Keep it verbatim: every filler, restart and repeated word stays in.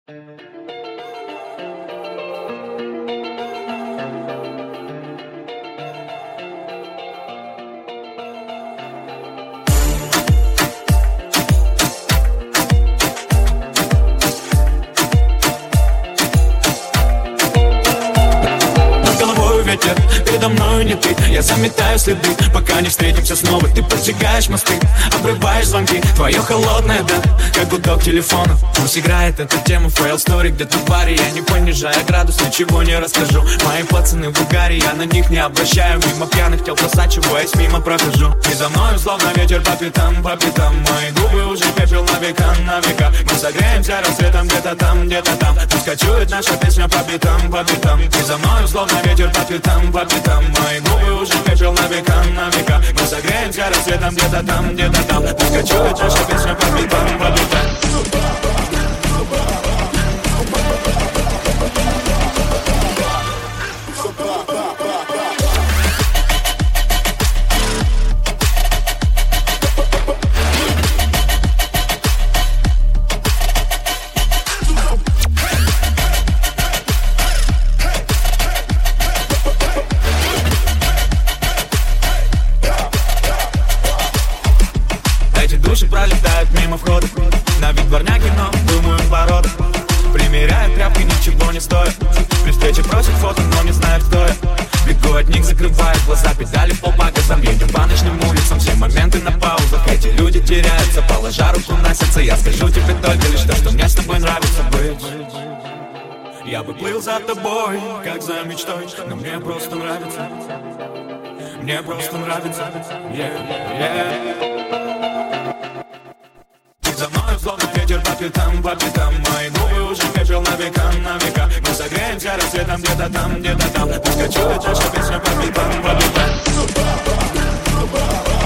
Передо мною не ты, я заметаю следы, пока не встретимся снова. Ты поджигаешь мосты, обрываешь звонки. Твое холодное, да, как гудок телефона. Пусть играет эта тема в фейл стори где-то в баре. Я не понижая градус, ничего не расскажу. Мои пацаны в угаре, я на них не обращаю. Мимо пьяных тел просачиваясь, мимо прохожу. И за мною словно ветер по пятам, по пятам. Мои губы уже пепел на века, на века. Мы согреемся рассветом где-то там, где-то там. Пусть кочует наша песня по пятам, по пятам. И за мною словно ветер по пятам, по пятам. Мои губы уже пепел на века, на века. Мы согреемся рассветом где-то там, где-то там. Пусть кочует наша песня по пятам, по пятам. Души пролетают мимо входа. На вид дворняги, но думаю ворот. Примеряют тряпки, ничего не стоит. При встрече просят фото, но не знают, кто я. Бегу от них, закрываю глаза, педали по газам. Едем по ночным улицам, все моменты на паузах. Эти люди теряются, положа руку на сердце. Я скажу тебе только лишь то, что мне с тобой нравится быть. Я бы плыл за тобой, как за мечтой, но мне просто нравится. Мне просто нравится, yeah, yeah. За мною словно ветер по пятам, по пятам. Мои губы уже пепел на века, на века. Мы согреемся рассветом где-то там, где-то там. Пусть кочует наша песня по пятам, по пятам.